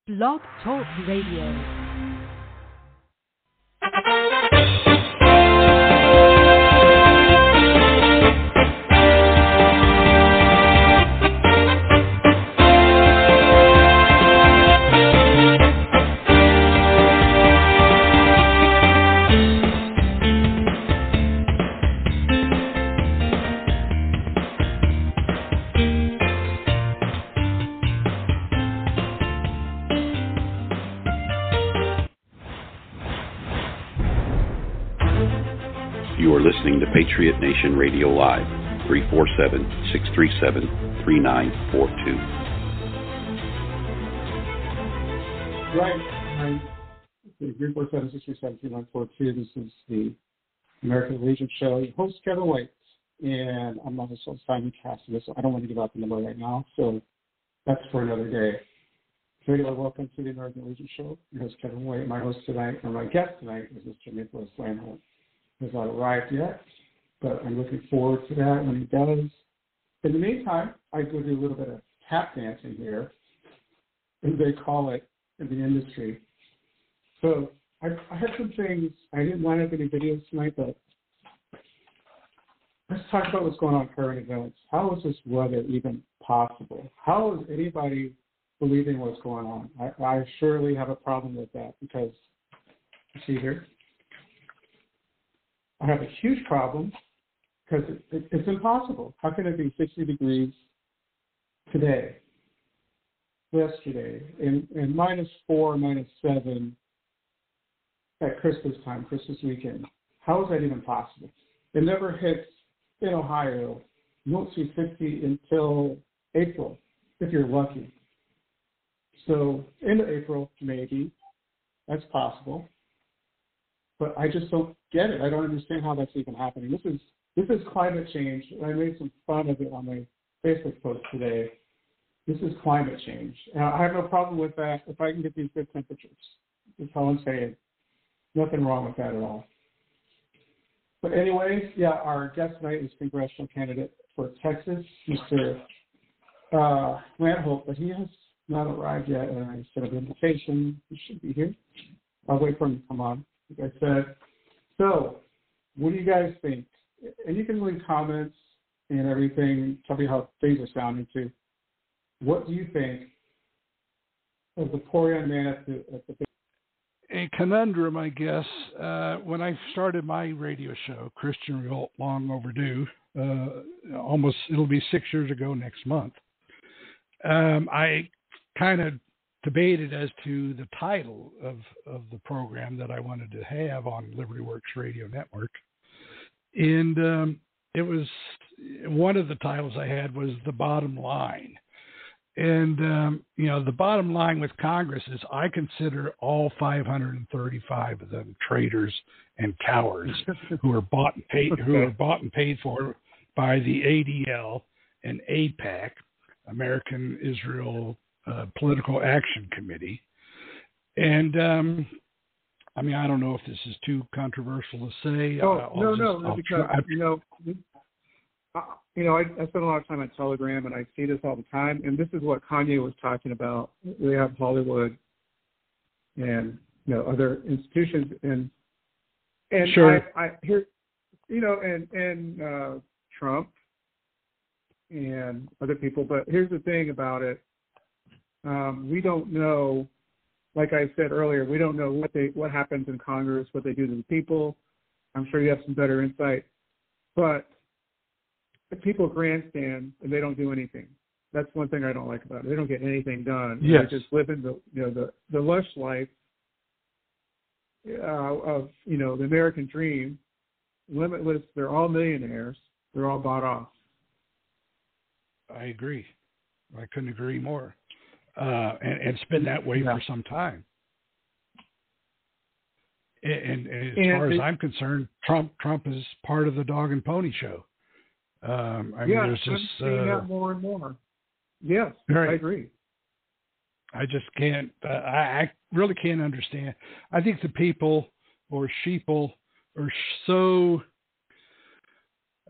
Blog Talk Radio. You are listening to Patriot Nation Radio Live, 347-637-3942. Right. 347-637-3942. This is the American Legion Show. Your host, Kevin White, and I'm also Simon Cassidy, so I don't want to give out the number right now, so that's for another day. So anyway, welcome to the American Legion Show. Your host, Kevin White. My host tonight, or my guest tonight, is Mr. Nicholas Landholt. He has not arrived yet, but I'm looking forward to that when he does. In the meantime, I go do a little bit of tap dancing here, as they call it in the industry. So I had some things. I didn't line up any videos tonight, but let's talk about what's going on in current events. How is this weather even possible? How is anybody believing what's going on? I surely have a problem with that because, you see here, I have a huge problem because it's impossible. How can it be 60 degrees today, yesterday, and -4, -7 at Christmas time, Christmas weekend? How is that even possible? It never hits in Ohio. You won't see 60 until April, if you're lucky. So into April, maybe. That's possible. But I just don't get it. I don't understand how that's even happening. This is climate change. I made some fun of it on my Facebook post today. This is climate change. I have no problem with that if I can get these good temperatures. That's all I'm saying. Nothing wrong with that at all. But anyways, yeah, our guest tonight is congressional candidate for Texas, Mr. Landholt, but he has not arrived yet, and I sent an invitation. He should be here. I'll wait for him to come on. Like I said. So, what do you guys think? And you can leave comments and everything. Tell me how things are sounding too. What do you think of the poor young man at the a conundrum, I guess. When I started my radio show, Christian Revolt, long overdue, it'll be 6 years ago next month. I kind of debated as to the title of the program that I wanted to have on Liberty Works Radio Network. And it was one of the titles I had was The Bottom Line. And, the bottom line with Congress is I consider all 535 of them traitors and cowards who are bought and paid for by the ADL and AIPAC, American Israel Political Action Committee. And, I don't know if this is too controversial to say. I spend a lot of time on Telegram, and I see this all the time. And this is what Kanye was talking about. We have Hollywood and other institutions, and sure. I hear, and Trump and other people. But here's the thing about it: we don't know. Like I said earlier, we don't know what happens in Congress, what they do to the people. I'm sure you have some better insight, but the people grandstand and they don't do anything. That's one thing I don't like about it. They don't get anything done. Yes. They just live in the lush life of the American dream, limitless. They're all millionaires. They're all bought off. I agree. I couldn't agree more. And it's been that way for some time. And as far as I'm concerned, Trump is part of the dog and pony show. There's just I'm seeing that more and more. Yes, right. I agree. I just can't. I really can't understand. I think the people or sheeple are so,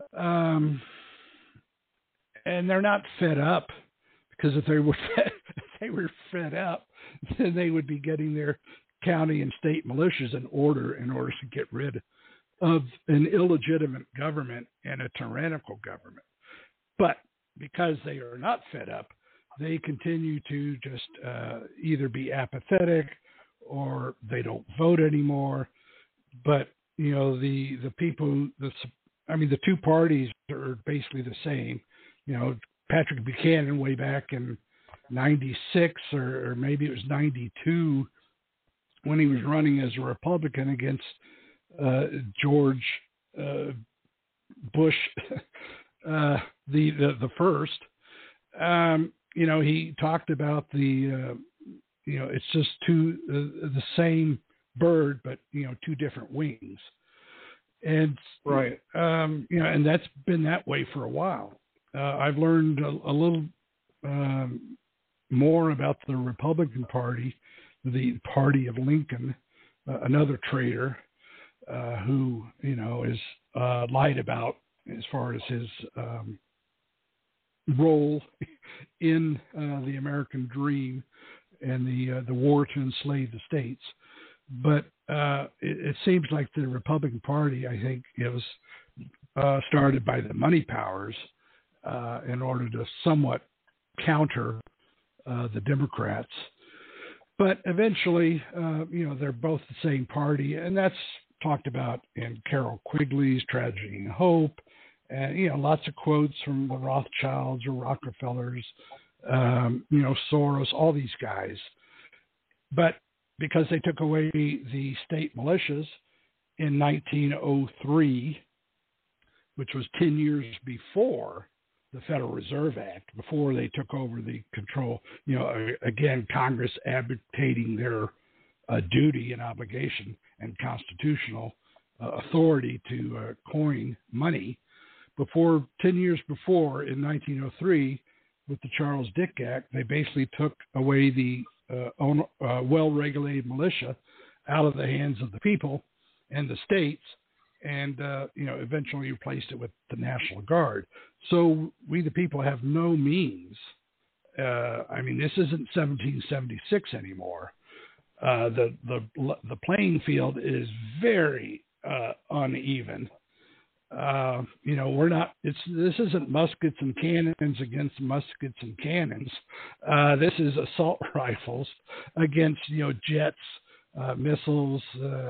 and they're not fed up because if they were they were fed up, then they would be getting their county and state militias in order to get rid of an illegitimate government and a tyrannical government. But because they are not fed up, they continue to just either be apathetic or they don't vote anymore. But, you know, the people, the two parties are basically the same. You know, Patrick Buchanan way back in 96 or maybe it was 92 when he was running as a Republican against George Bush, the first. You know, he talked about you know, it's just the same bird, but, you know, two different wings. And right, you know, and that's been that way for a while. I've learned a little more about the Republican Party, the party of Lincoln, another traitor who, you know, is lied about as far as his role in the American dream and the war to enslave the states. But it seems like the Republican Party, I think, it was started by the money powers in order to somewhat counter the Democrats. But eventually, you know, they're both the same party, and that's talked about in Carol Quigley's Tragedy and Hope, and, you know, lots of quotes from the Rothschilds or Rockefellers, you know, Soros, all these guys. But because they took away the state militias in 1903, which was 10 years before the Federal Reserve Act, before they took over the control, you know, again, Congress abdicating their duty and obligation and constitutional authority to coin money. 10 years before, in 1903, with the Charles Dick Act, they basically took away the well-regulated militia out of the hands of the people and the states, and you know, eventually replaced it with the National Guard. So we, the people, have no means. I mean, this isn't 1776 anymore. The playing field is very uneven. You know, we're not. This isn't muskets and cannons against muskets and cannons. This is assault rifles against, you know, jets, missiles,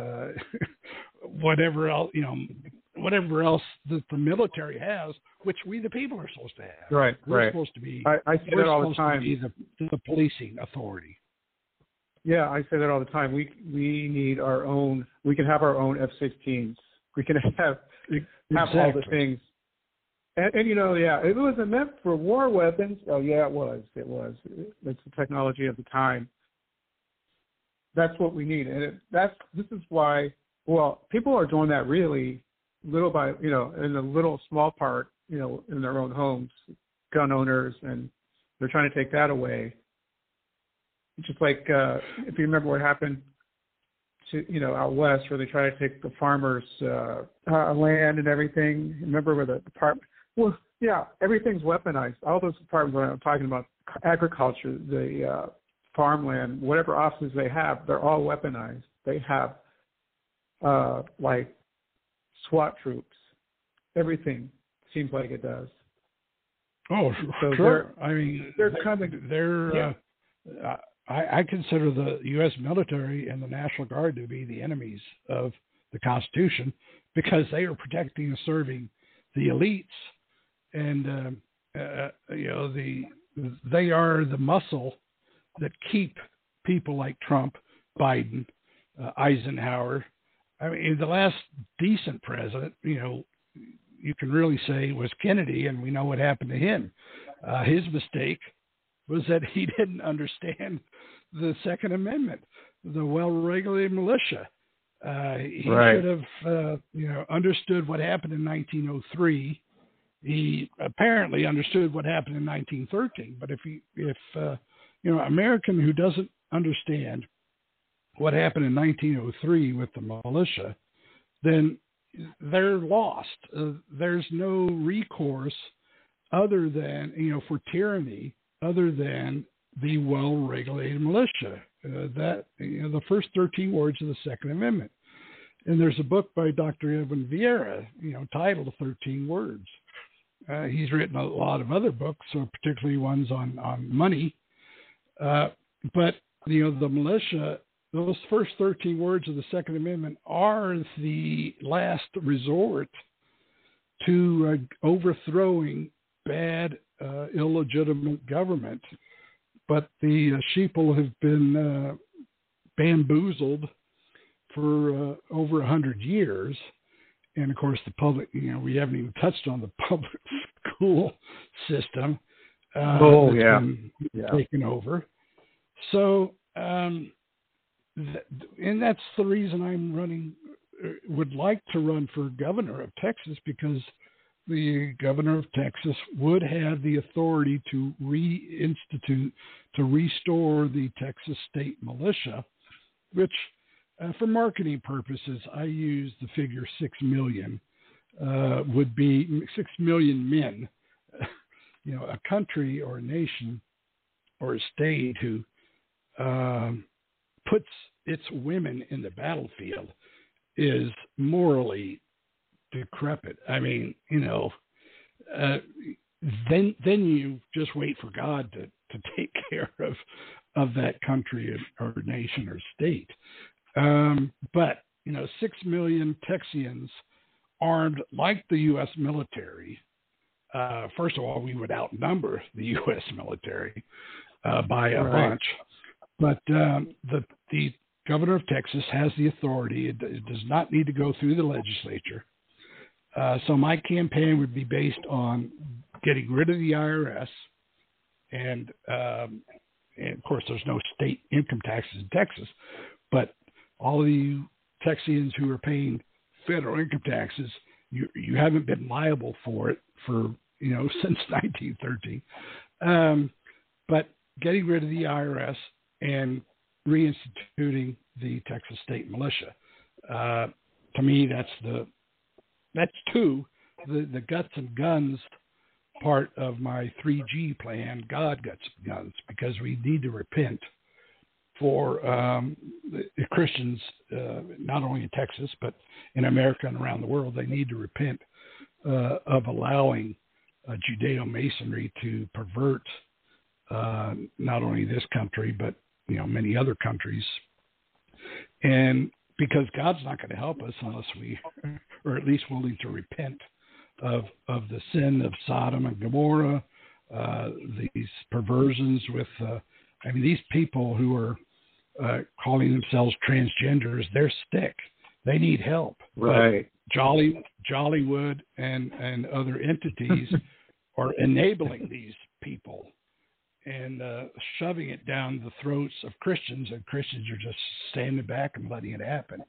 whatever else, you know, whatever else that the military has, which we the people are supposed to have. Right. We're supposed to be. I say that all the time. Be the policing authority. Yeah, I say that all the time. We need our own. We can have our own F-16s. We can have all the things. And you know, yeah, it wasn't meant for war weapons. Oh, yeah, it was. It's the technology of the time. That's what we need, and this is why. Well, people are doing that really little by, you know, in a little small part, you know, in their own homes, gun owners, and they're trying to take that away. Just like if you remember what happened to, you know, out west, where they try to take the farmers' land and everything. Remember where the department? Well, yeah, everything's weaponized. All those departments that I'm talking about, agriculture, the farmland, whatever offices they have, they're all weaponized. They have like SWAT troops. Everything seems like it does. Oh, so sure. I mean, they're coming. They're. Yeah. I consider the U.S. military and the National Guard to be the enemies of the Constitution, because they are protecting and serving the elites, and you know, they are the muscle that keep people like Trump, Biden, Eisenhower. I mean, the last decent president, you know, you can really say was Kennedy, and we know what happened to him. His mistake was that he didn't understand the Second Amendment, the well-regulated militia. He should have, you know, understood what happened in 1903. He apparently understood what happened in 1913. But if you know, American who doesn't understand what happened in 1903 with the militia, then they're lost. There's no recourse other than, you know, for tyranny, other than the well-regulated militia. The first 13 words of the Second Amendment. And there's a book by Dr. Edwin Vieira, titled 13 Words. He's written a lot of other books, particularly ones on money. But the militia, those first 13 words of the Second Amendment are the last resort to overthrowing bad, illegitimate government. But the sheeple have been bamboozled for over 100 years. And, of course, the public, we haven't even touched on the public school system been taken over. So, and that's the reason I'm would like to run for governor of Texas, because the governor of Texas would have the authority to restore the Texas State Militia, which, for marketing purposes, I use the figure 6 million, would be 6 million men, a country or a nation or a state who puts its women in the battlefield is morally decrepit. I mean, then you just wait for God to take care of that country or nation or state. But 6 million Texians armed like the U.S. military. First of all, we would outnumber the U.S. military by a bunch. But the governor of Texas has the authority. It does not need to go through the legislature. So my campaign would be based on getting rid of the IRS, and of course, there's no state income taxes in Texas, but all of you Texians who are paying federal income taxes, you haven't been liable for it for since 1913. But getting rid of the IRS and reinstituting the Texas State Militia, to me, that's the guts and guns part of my 3G plan, God, guts, and guns, because we need to repent for the Christians, not only in Texas, but in America and around the world. They need to repent of allowing Judeo-Masonry to pervert not only this country, but many other countries. And because God's not going to help us unless we are at least willing to repent of the sin of Sodom and Gomorrah, these perversions with, these people who are calling themselves transgenders, they're sick. They need help. Right. But Jollywood and other entities are enabling these people and shoving it down the throats of Christians, and Christians are just standing back and letting it happen.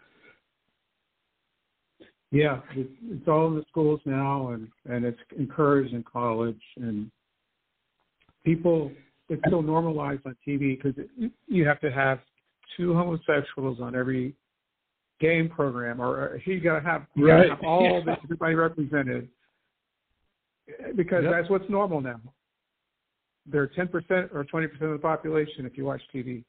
Yeah, it's all in the schools now, and it's encouraged in college, and people, it's so normalized on TV because you have to have 2 homosexuals on every game program, or you got to have all this, everybody represented, because that's what's normal now. They're 10% or 20% of the population if you watch TV.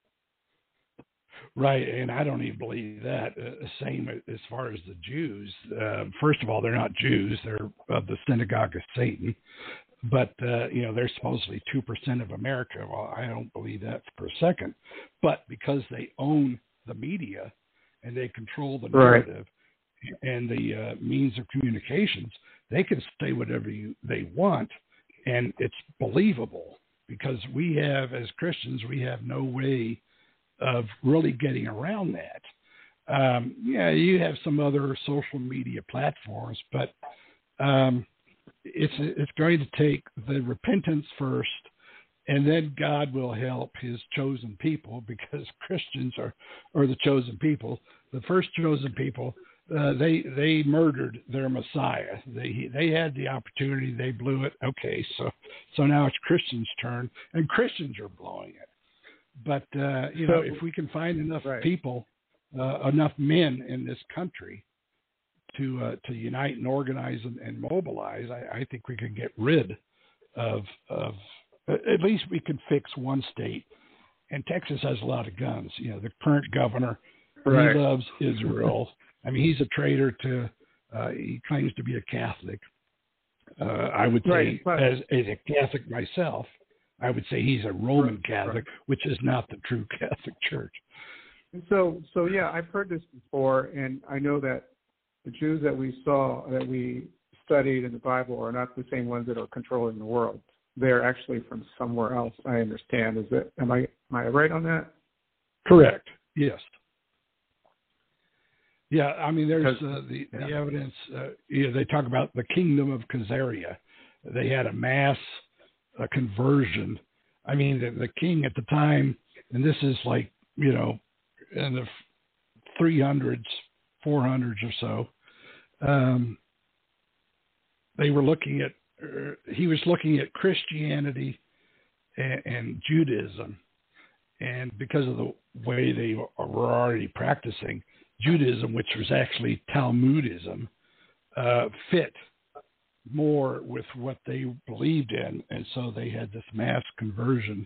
Right, and I don't even believe that. Same as far as the Jews. First of all, they're not Jews. They're of the synagogue of Satan. But, they're supposedly 2% of America. Well, I don't believe that for a second. But because they own the media and they control the narrative and the means of communications, they can say whatever they want, and it's believable, because we have, as Christians, we have no way of really getting around that. You have some other social media platforms, but it's going to take the repentance first, and then God will help his chosen people, because Christians are the chosen people. The first chosen people, they murdered their Messiah. They had the opportunity, they blew it. Okay, so now it's Christians' turn, and Christians are blowing it. But if we can find enough people, enough men in this country to unite and organize and mobilize, I think we can get rid of at least we could fix one state. And Texas has a lot of guns. You know, the current governor, Right. he loves Israel. I mean, he's a traitor to, he claims to be a Catholic. I would say, as a Catholic myself, I would say he's a Roman Catholic, which is not the true Catholic Church. So yeah, I've heard this before, and I know that the Jews that we studied in the Bible are not the same ones that are controlling the world. They're actually from somewhere else, I understand. Am I right on that? Correct. Yes. Yeah, I mean, there's the evidence. They talk about the kingdom of Khazaria. They had a mass conversion. I mean, the king at the time, and this is like, you know, in the 300s, 400s or so, they were looking at, he was looking at Christianity and Judaism. And because of the way they were already practicing, Judaism, which was actually Talmudism, fit more with what they believed in. And so they had this mass conversion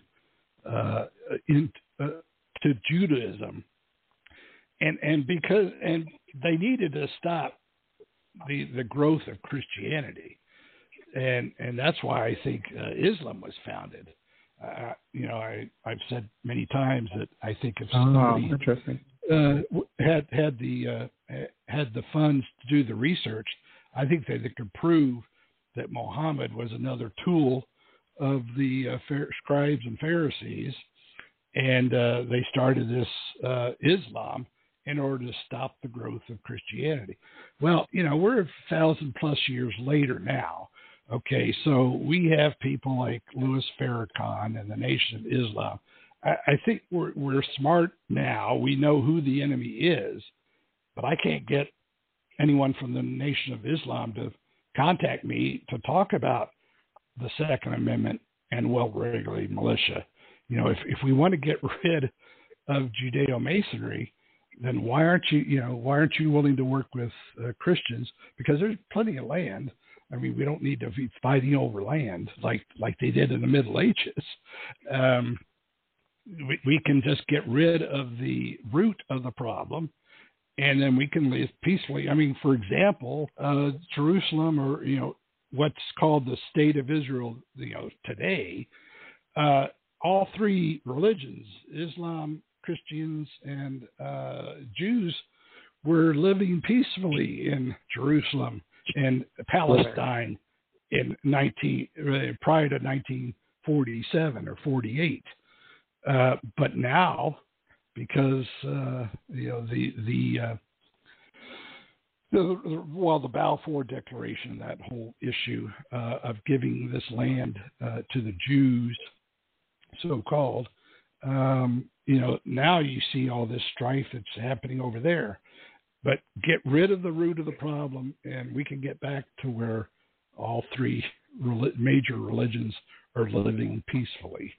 to Judaism. And they needed to stop the growth of Christianity. And that's why I think Islam was founded. You know, I've said many times that I think if somebody had the funds to do the research, I think they could prove that Muhammad was another tool of the scribes and Pharisees, and they started this Islam in order to stop the growth of Christianity. Well, you know, we're 1,000+ years later now. Okay, so we have people like Louis Farrakhan and the Nation of Islam. I think we're smart now. We know who the enemy is, but I can't get anyone from the Nation of Islam to contact me to talk about the Second Amendment and well-regulated militia. You know, if we want to get rid of Judeo-Masonry, then why aren't you willing to work with Christians? Because there's plenty of land. I mean, we don't need to be fighting over land like they did in the Middle Ages. We can just get rid of the root of the problem, and then we can live peacefully. I mean, for example, Jerusalem, or, you know, what's called the State of Israel, you know, today, all three religions, Islam, Christians, and Jews, were living peacefully in Jerusalem and Palestine in prior to 1947 or 48. But now, because you know, the Balfour Declaration, that whole issue of giving this land to the Jews, so-called, you know, now you see all this strife that's happening over there. But get rid of the root of the problem, and we can get back to where all three major religions are living peacefully.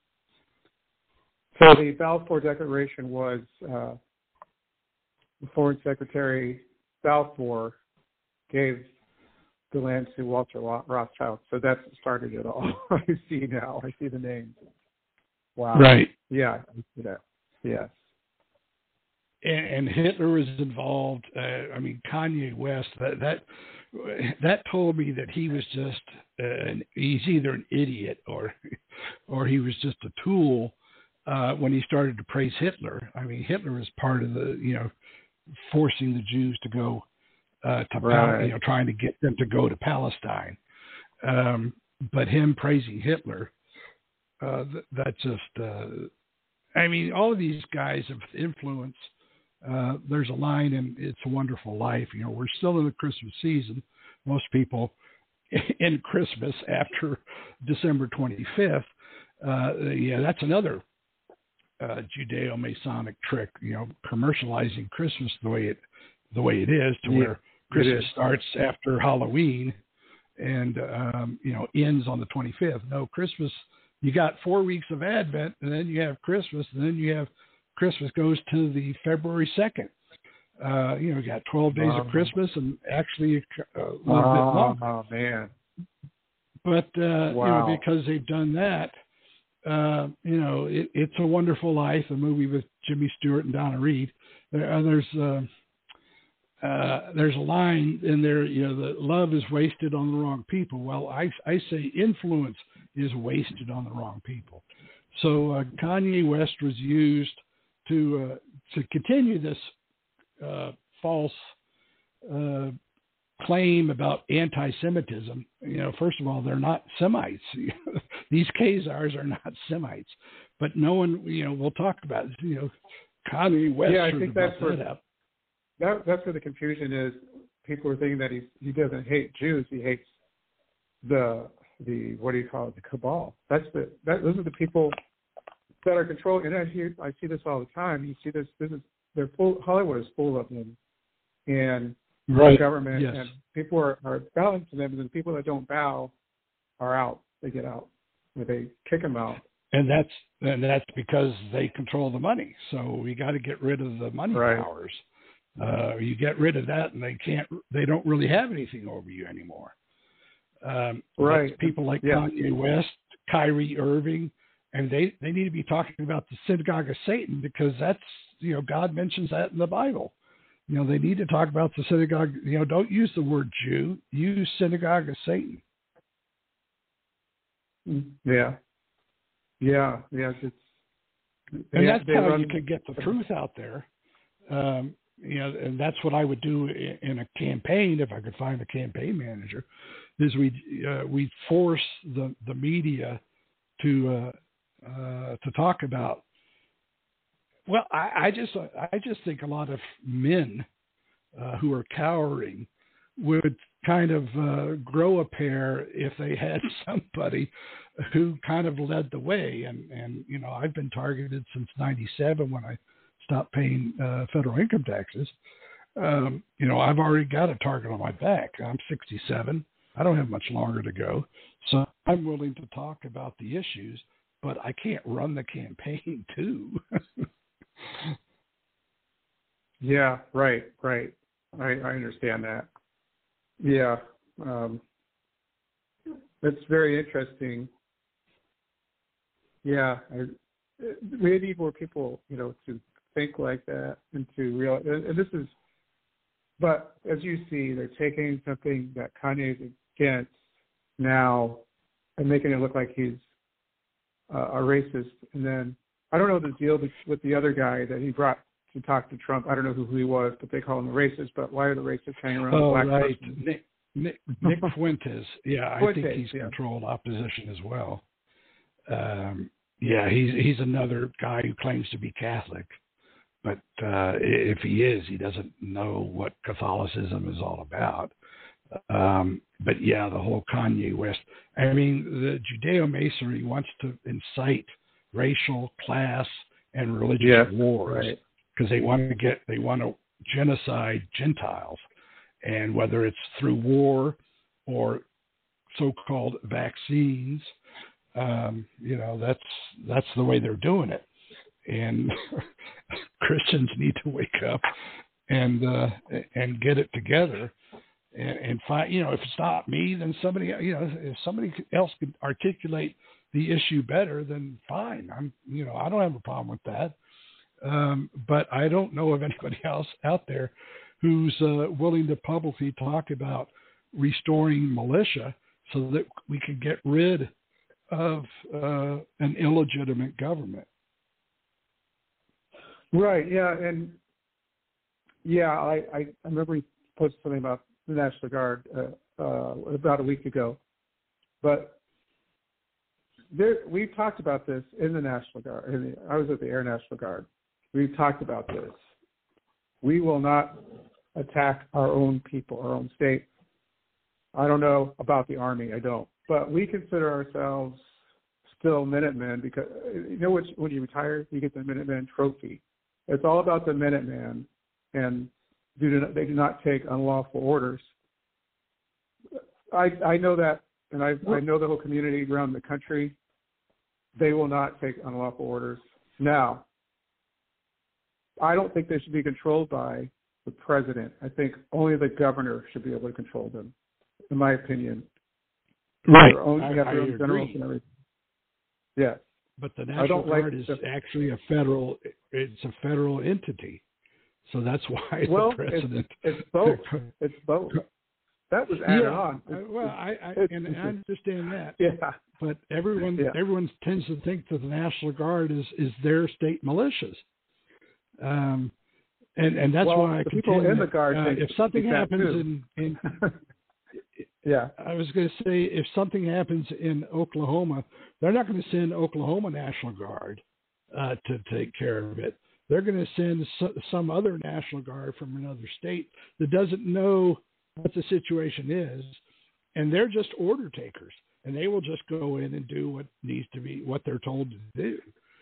So the Balfour Declaration was the Foreign Secretary Balfour gave the land to Walter Rothschild. So that's what started it all. I see now. I see the name. Wow. Right. Yeah, I see that. Yes. And Hitler was involved. I mean, Kanye West. That told me that he was just he's either an idiot or he was just a tool when he started to praise Hitler. I mean, Hitler was part of the, you know, forcing the Jews to go you know, trying to get them to go to Palestine. But him praising Hitler, that just I mean, all of these guys have influence. There's a line in It's a Wonderful Life. You know, we're still in the Christmas season. Most people in Christmas after December 25th. Yeah, that's another Judeo-Masonic trick. You know, commercializing Christmas the way it is, to where Christmas starts after Halloween and you know, ends on the 25th. No, Christmas. You got 4 weeks of Advent, and then you have Christmas, and then you have Christmas goes to the February 2nd. You know, you got 12 days of Christmas, and actually a little bit longer. Oh, man. But Wow. because they've done that, It's a Wonderful Life, a movie with Jimmy Stewart and Donna Reed. There's a line in there, that love is wasted on the wrong people. Well, I say influence is wasted on the wrong people. So Kanye West was used to continue this false claim about anti-Semitism. First of all, they're not Semites. These Khazars are not Semites. But no one, we'll talk about it. Kanye West. Yeah, I think that's where that's where the confusion is. People are thinking that he doesn't hate Jews. He hates the what do you call it? The cabal. Those are the people that are controlling. And I see this all the time. You see this. They're full. Hollywood is full of them, and right. The government, yes. and people are bowing to them, and the people that don't bow are out. They get out, or they kick them out. And that's because they control the money. So we got to get rid of the money right. powers. You get rid of that, and they don't really have anything over you anymore. Right. People like Kanye West, Kyrie Irving, and they need to be talking about the synagogue of Satan, because that's, God mentions that in the Bible. They need to talk about the synagogue. Don't use the word Jew. Use synagogue of Satan. Yeah. Yeah. Yeah. And that's how you could get the truth out there. And that's what I would do in a campaign, if I could find a campaign manager, is we'd force the media to talk about. Well, I just think a lot of men who are cowering would kind of grow a pair if they had somebody who kind of led the way. And I've been targeted since '97 when I stopped paying federal income taxes. I've already got a target on my back. I'm 67. I don't have much longer to go. So I'm willing to talk about the issues, but I can't run the campaign too. Yeah, right. I understand that. Yeah. That's very interesting. Yeah. We need more people, to think like that and to realize, and but as you see, they're taking something that Kanye is against now and making it look like he's a racist. And then I don't know the deal with the other guy that he brought to talk to Trump. I don't know who he was, but they call him a racist. But why are the racists hanging around the black right. person? Nick Fuentes. Yeah, Fuentes, I think he's controlled opposition as well. He's another guy who claims to be Catholic. But if he is, he doesn't know what Catholicism is all about. But yeah, the whole Kanye West. I mean, the Judeo-Masonry wants to incite racial, class, and religious wars because they want to genocide Gentiles, and whether it's through war or so-called vaccines, that's the way they're doing it. And Christians need to wake up and get it together and find, if it's not me, then somebody, if somebody else could articulate the issue better, then fine. I don't have a problem with that. But I don't know of anybody else out there who's willing to publicly talk about restoring militia so that we can get rid of an illegitimate government. Right. Yeah. And I remember he posted something about the National Guard about a week ago, but we've talked about this in the National Guard. I was at the Air National Guard. We've talked about this. We will not attack our own people, our own state. I don't know about the Army. I don't. But we consider ourselves still Minutemen because, when you retire, you get the Minuteman trophy. It's all about the Minuteman, and they do not take unlawful orders. I know that, and I know the whole community around the country. They will not take unlawful orders. Now, I don't think they should be controlled by the president. I think only the governor should be able to control them, in my opinion. Right. Their own, they have their own generals and everything. Yeah. But the National Guard is actually a federal entity. So that's why the president. It's both. It's both. That was added on. I understand that. Yeah. But everyone tends to think that the National Guard is their state militias. And that's why I contend people in the Guard if something happens in yeah, I was going to say, if something happens in Oklahoma, they're not going to send Oklahoma National Guard to take care of it. They're going to send some other National Guard from another state that doesn't know what the situation is, and they're just order takers, and they will just go in and do what needs to be, what they're told to do.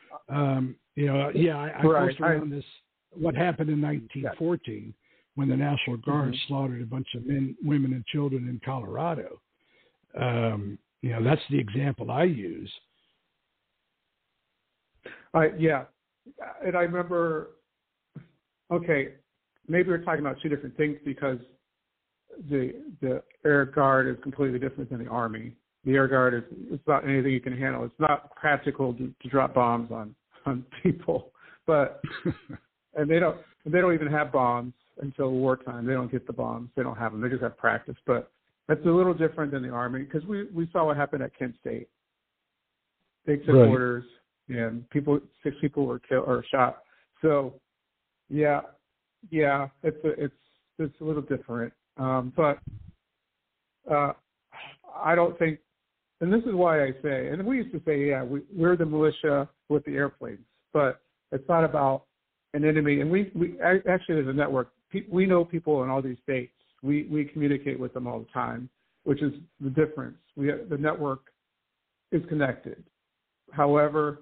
I posted on this, what happened in 1914. When the National Guard slaughtered a bunch of men, women, and children in Colorado. That's the example I use. And I remember, maybe we're talking about two different things because the Air Guard is completely different than the Army. The Air Guard it's about anything you can handle. It's not practical to drop bombs on people, but and they don't even have bombs. Until wartime, they don't get the bombs. They don't have them. They just have practice. But that's a little different than the Army because we saw what happened at Kent State. They took orders, and 6 people were killed or shot. So, it's a little different. But I don't think, and this is why I say, and we used to say, we're the militia with the airplanes, but it's not about an enemy. And we actually, there's a network. We know people in all these states. We communicate with them all the time, which is the difference. The network is connected. However,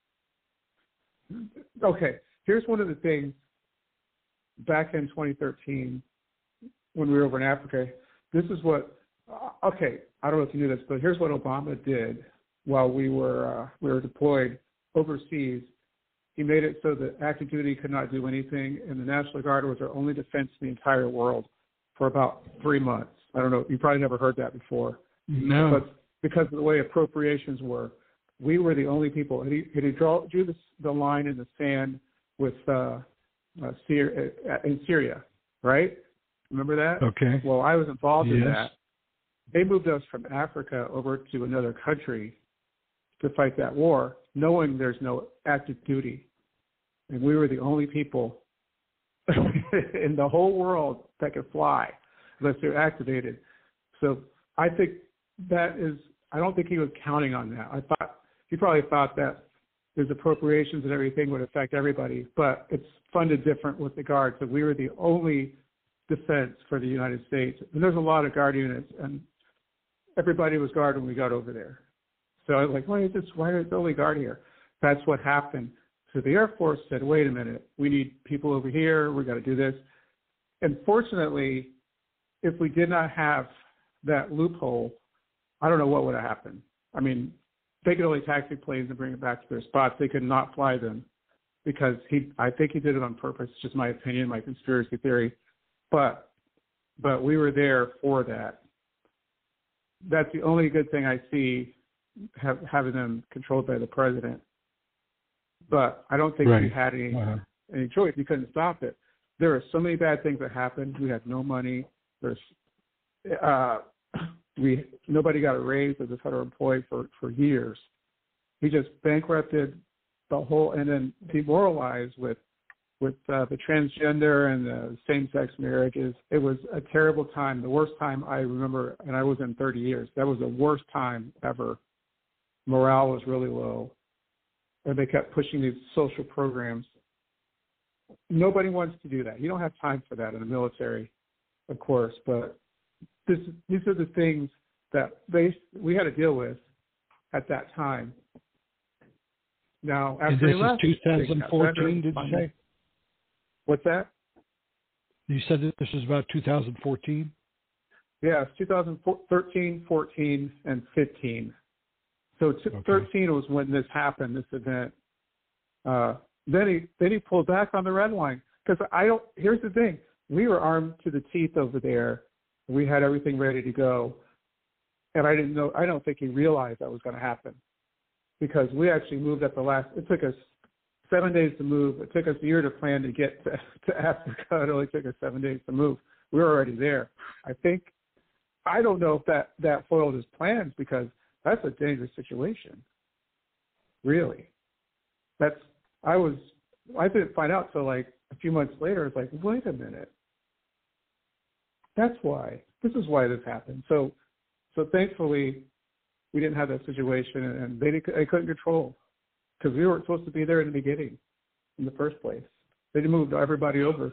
here's one of the things. Back in 2013, when we were over in Africa, this is what. I don't know if you knew this, but here's what Obama did while we were deployed overseas. He made it so that active duty could not do anything, and the National Guard was our only defense in the entire world for about 3 months. I don't know. You probably never heard that before. No. But because of the way appropriations were, we were the only people. He drew the line in the sand with in Syria, right? Remember that? Okay. Well, I was involved in that. They moved us from Africa over to another country to fight that war, knowing there's no active duty. And we were the only people in the whole world that could fly unless they're activated. So I think I don't think he was counting on that. He probably thought that his appropriations and everything would affect everybody, but it's funded different with the Guard. So we were the only defense for the United States. And there's a lot of Guard units, and everybody was Guard when we got over there. So I was like, why is the only Guard here? That's what happened. So the Air Force said, wait a minute, we need people over here. We got to do this. And fortunately, if we did not have that loophole, I don't know what would have happened. I mean, they could only taxi planes and bring it back to their spots. They could not fly them because I think he did it on purpose. It's just my opinion, my conspiracy theory. But we were there for that. That's the only good thing I see, having them controlled by the president. But I don't think we had any choice. We couldn't stop it. There are so many bad things that happened. We had no money. Nobody got a raise as a federal employee for years. He just bankrupted the whole, and then demoralized with the transgender and the same-sex marriages. It was a terrible time, the worst time I remember, and I was in 30 years. That was the worst time ever. Morale was really low, and they kept pushing these social programs. Nobody wants to do that. You don't have time for that in the military, of course, but these are the things that we had to deal with at that time. Now, after this is 2014, did you say? What's that? You said that this is about 2014? Yeah, it's 2013, 14, and 15. So 13 was when this happened, this event. Then he pulled back on the red line because here's the thing: we were armed to the teeth over there. We had everything ready to go. And I don't think he realized that was going to happen, because we actually moved at the last. It took us 7 days to move. It took us a year to plan to get to Africa. It only took us 7 days to move. We were already there. I don't know if that foiled his plans, because that's a dangerous situation. Really. I didn't find out till like a few months later. It's like, wait a minute. That's why. This is why this happened. So thankfully, we didn't have that situation, and they couldn't control, because we weren't supposed to be there in the beginning, in the first place. They moved everybody over.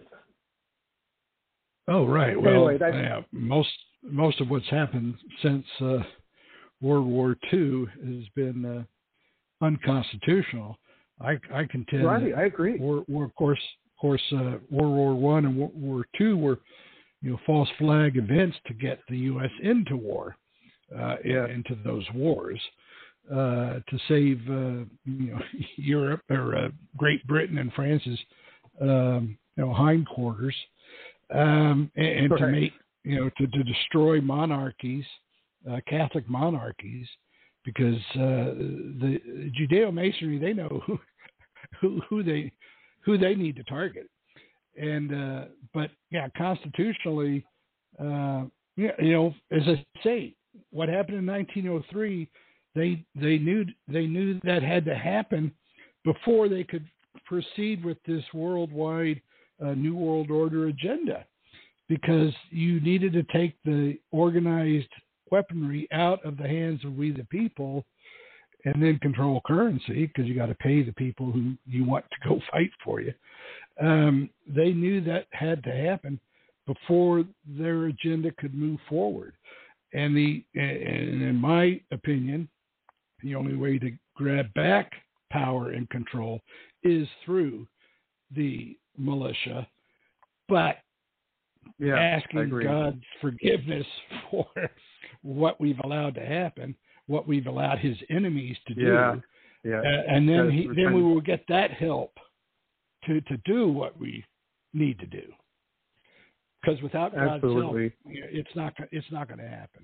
Oh, right. Well, anyway, yeah, most of what's happened since World War II has been unconstitutional. I contend. Right, I agree. Of course, World War I and World War II were, false flag events to get the U.S. into war, into those wars, to save, Europe or Great Britain and France's, hindquarters, and right. To make, to destroy monarchies, Catholic monarchies, because the Judeo-Masonry, they know who they need to target. And but yeah, constitutionally, as I say, what happened in 1903, they knew that had to happen before they could proceed with this worldwide New World Order agenda, because you needed to take the organized weaponry out of the hands of we the people, and then control currency, because you got to pay the people who you want to go fight for you. They knew that had to happen before their agenda could move forward. And in my opinion, the only way to grab back power and control is through the militia, but asking God's forgiveness for what we've allowed to happen, what we've allowed his enemies to do. Yeah. And then we will get that help to do what we need to do. Because without God's help, it's not going to happen.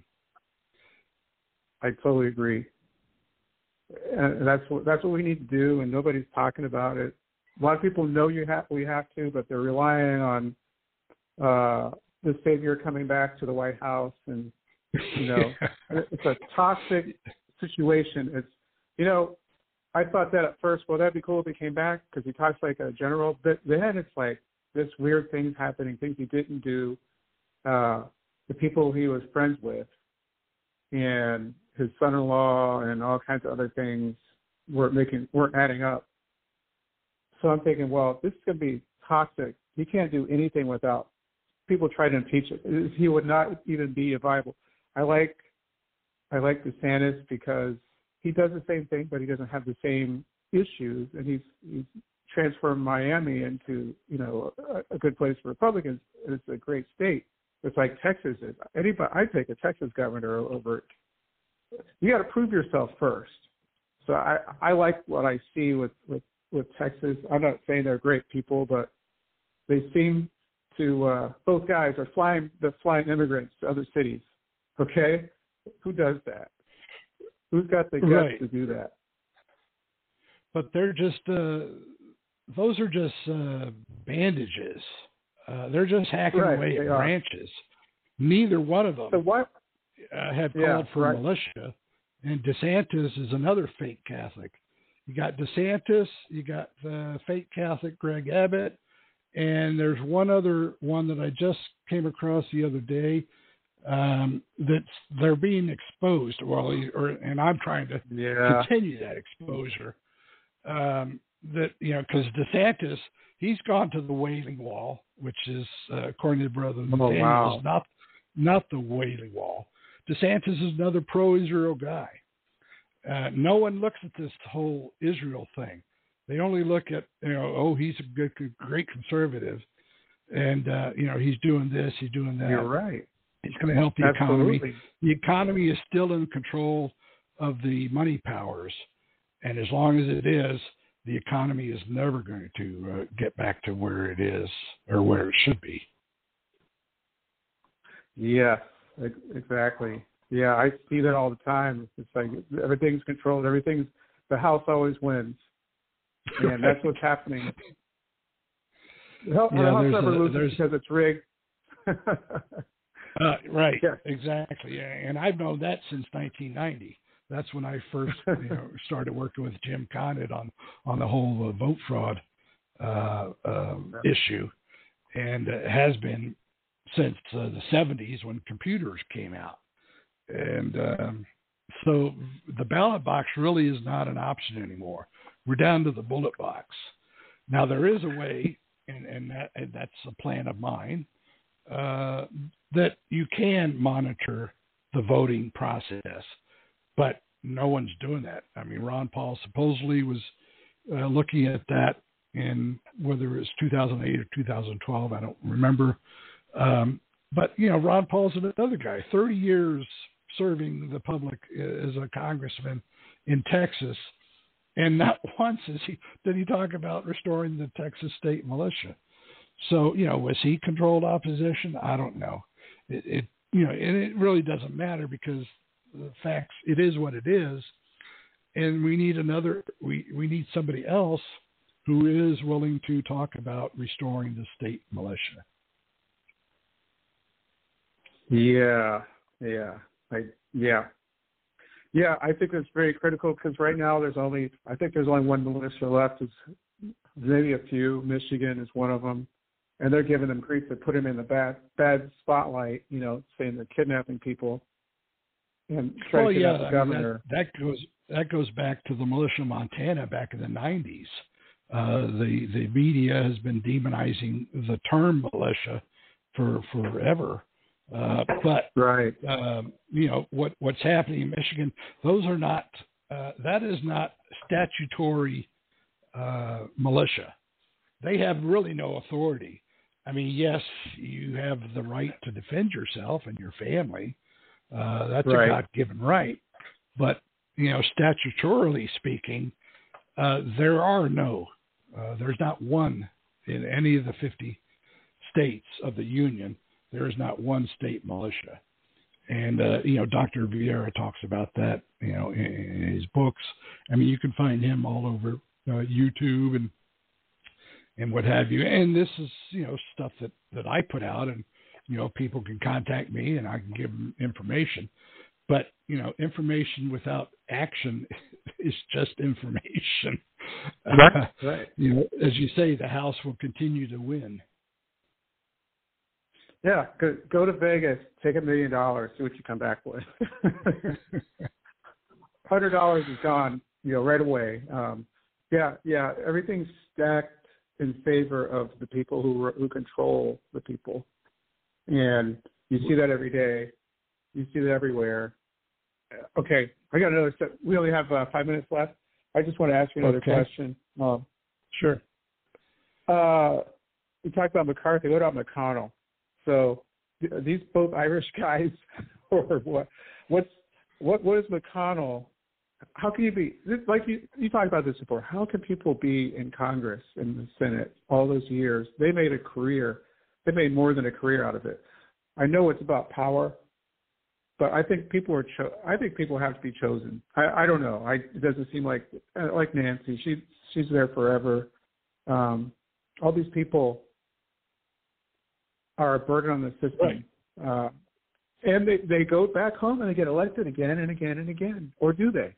I totally agree. And that's what we need to do, and nobody's talking about it. A lot of people know we have to, but they're relying on the Savior coming back to the White House, and it's a toxic situation. It's I thought that at first, well, that'd be cool if he came back, because he talks like a general. But then it's like this weird things happening, things he didn't do, the people he was friends with, and his son-in-law, and all kinds of other things weren't adding up. So I'm thinking, well, this is going to be toxic. He can't do anything without people trying to impeach it. He would not even be a viable. I like DeSantis because he does the same thing, but he doesn't have the same issues, and he's transformed Miami into a good place for Republicans. It's a great state. It's like Texas is. I'd take a Texas governor over. You got to prove yourself first. So I like what I see with Texas. I'm not saying they're great people, but they seem to both guys are flying immigrants to other cities. Okay, who does that? Who's got the guts to do that? But they're just those are just bandages. They're just hacking away at branches. Neither one of them have called for militia. And DeSantis is another fake Catholic. You got DeSantis, you got the fake Catholic Greg Abbott, and there's one other one that I just came across the other day they're being exposed. And I'm trying to continue that exposure. Because DeSantis, he's gone to the Wailing Wall, which is, according to Brother Nathaniel, is not the Wailing Wall. DeSantis is another pro-Israel guy. No one looks at this whole Israel thing. They only look at, he's a great conservative, and, he's doing this, he's doing that. You're right. He's going to help the Absolutely. economy. The economy is still in control of the money powers, and as long as it is, the economy is never going to get back to where it is or where it should be. Yes, exactly. Yeah, I see that all the time. It's like everything's controlled. The house always wins. And that's what's happening. The house never loses because it's rigged. Right, yeah. Exactly. Yeah. And I've known that since 1990. That's when I first started working with Jim Conant on the whole vote fraud issue. And it has been since the 70s when computers came out. And so the ballot box really is not an option anymore. We're down to the bullet box. Now, there is a way, and that's a plan of mine, that you can monitor the voting process, but no one's doing that. I mean, Ron Paul supposedly was looking at that in whether it was 2008 or 2012, I don't remember. But, Ron Paul's another guy, 30 years serving the public as a congressman in Texas, and not once did he talk about restoring the Texas state militia. So, was he controlled opposition? I don't know. And it really doesn't matter because the facts, it is what it is. And we need we need somebody else who is willing to talk about restoring the state militia. Yeah. I think that's very critical because right now there's only one militia left. It's maybe a few. Michigan is one of them, and they're giving them grief to put them in the bad spotlight. Saying they're kidnapping people and trying to kidnap the governor. That goes back to the militia in Montana back in the 90s. The media has been demonizing the term militia for forever. But right. What's happening in Michigan, those are not that is not statutory militia. They have really no authority. I mean, yes, you have the right to defend yourself and your family. That's right. A God-given right. But statutorily speaking, there's not one in any of the 50 states of the Union. There is not one state militia. And, Dr. Vieira talks about that, in his books. I mean, you can find him all over YouTube and what have you. And this is, stuff that I put out and, people can contact me and I can give them information. But, information without action is just information. Right. As you say, the House will continue to win. Yeah, go to Vegas, take $1 million, see what you come back with. $100 is gone, right away. Everything's stacked in favor of the people who control the people, and you see that every day. You see that everywhere. Okay, I got another step. We only have 5 minutes left. I just want to ask you another question. Sure. We talked about McCarthy. What about McConnell? So are these both Irish guys, or what? What is McConnell? How can you be like you talked about this before? How can people be in Congress in the Senate all those years? They made a career. They made more than a career out of it. I know it's about power, but I think people I think people have to be chosen. I don't know. It doesn't seem like Nancy. She's there forever. All these people are a burden on the system. Right. And they go back home and they get elected again and again and again. Or do they?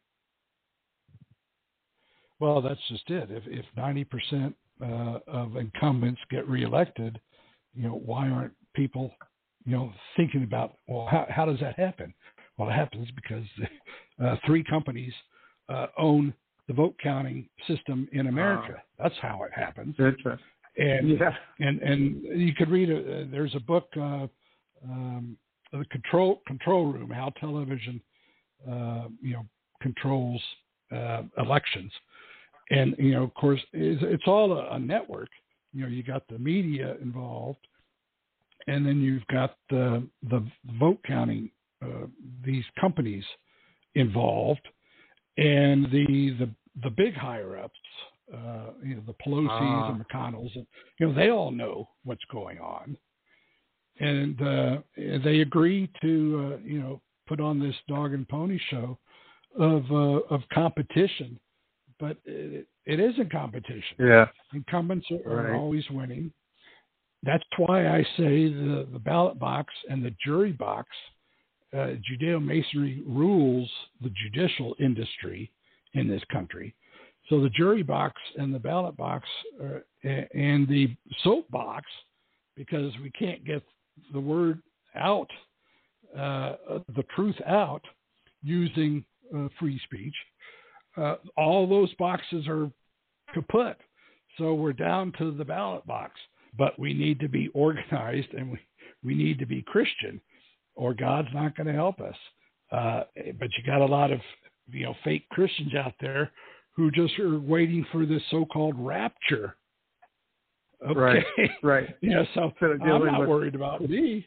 Well, that's just it. If 90% of incumbents get reelected, why aren't people, thinking about, well, how does that happen? Well, it happens because 3 companies own the vote counting system in America. That's how it happens. Interesting. And you could read there's a book, the Control Room: How Television, controls elections. And of course, it's all a network. You got the media involved, and then you've got the vote counting, these companies involved, and the big higher ups. The Pelosi's and McConnell's, they all know what's going on, and they agree to, put on this dog and pony show of competition, but it isn't competition. Yeah. Incumbents are always winning. That's why I say the ballot box and the jury box, Judeo-Masonry rules the judicial industry in this country. So the jury box and the ballot box and the soapbox, because we can't get the word out, the truth out using free speech, all those boxes are kaput. So we're down to the ballot box. But we need to be organized, and we need to be Christian, or God's not going to help us. But you got a lot of fake Christians out there who just are waiting for this so-called rapture. Okay. Right. Yeah. So I'm not worried about me.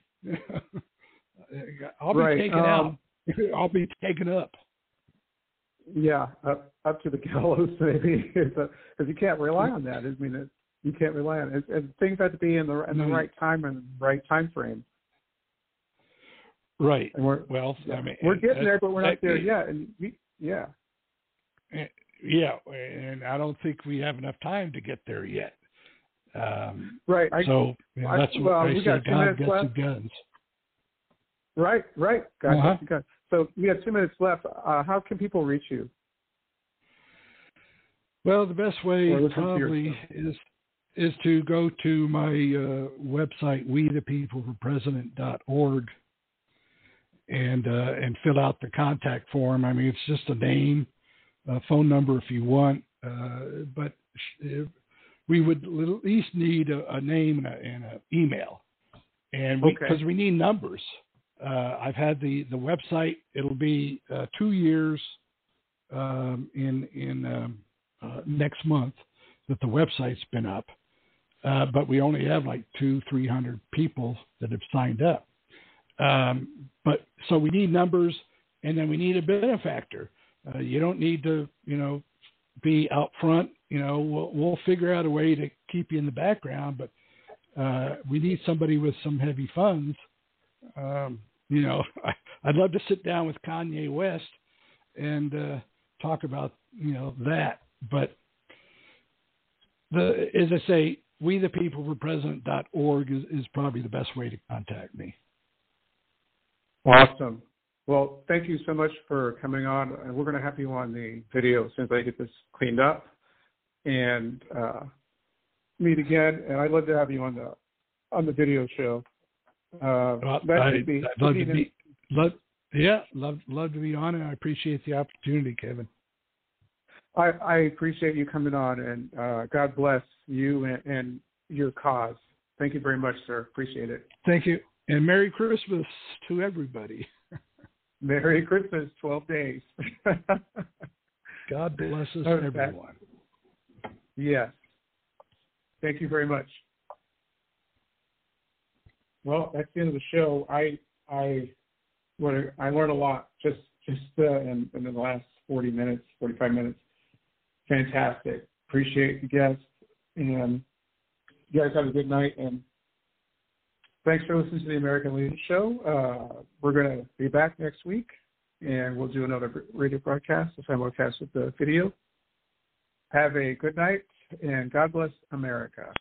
I'll be taken out. I'll be taken up. Yeah, up to the gallows maybe, because you can't rely on that. I mean, you can't rely on it. And things have to be in the right time and right time frame. Right. And we're getting there, but we're not there yet. And yeah, and I don't think we have enough time to get there yet. Right. That's what I say. God gets the guns. Right. God gets the guns. So we have 2 minutes left. How can people reach you? Well, the best way probably is to go to my website, wethepeopleforpresident.org, and fill out the contact form. I mean, it's just a name, a phone number if you want, but we would at least need a name and an email, and because we need numbers. I've had the website. It'll be 2 years in next month that the website's been up. But we only have like 200-300 people that have signed up. But so we need numbers, and then we need a benefactor. You don't need to, be out front. We'll figure out a way to keep you in the background, but we need somebody with some heavy funds. I'd love to sit down with Kanye West and talk about that. But as I say, wethepeopleforpresident.org is probably the best way to contact me. Awesome. Well, thank you so much for coming on. And we're going to have you on the video as soon as I get this cleaned up and meet again. And I'd love to have you on the video show. I'd love to be on it. I appreciate the opportunity, Kevin. I appreciate you coming on, and God bless you and your cause. Thank you very much, sir. Appreciate it. Thank you. And Merry Christmas to everybody. Merry Christmas, 12 days. God bless us, everyone. Yes. Thank you very much. Well, that's the end of the show. I learned a lot just in the last 45 minutes. Fantastic. Appreciate the guests, and you guys have a good night. And thanks for listening to the American Leaders Show. We're going to be back next week, and we'll do another radio broadcast, a simulcast with the video. Have a good night, and God bless America.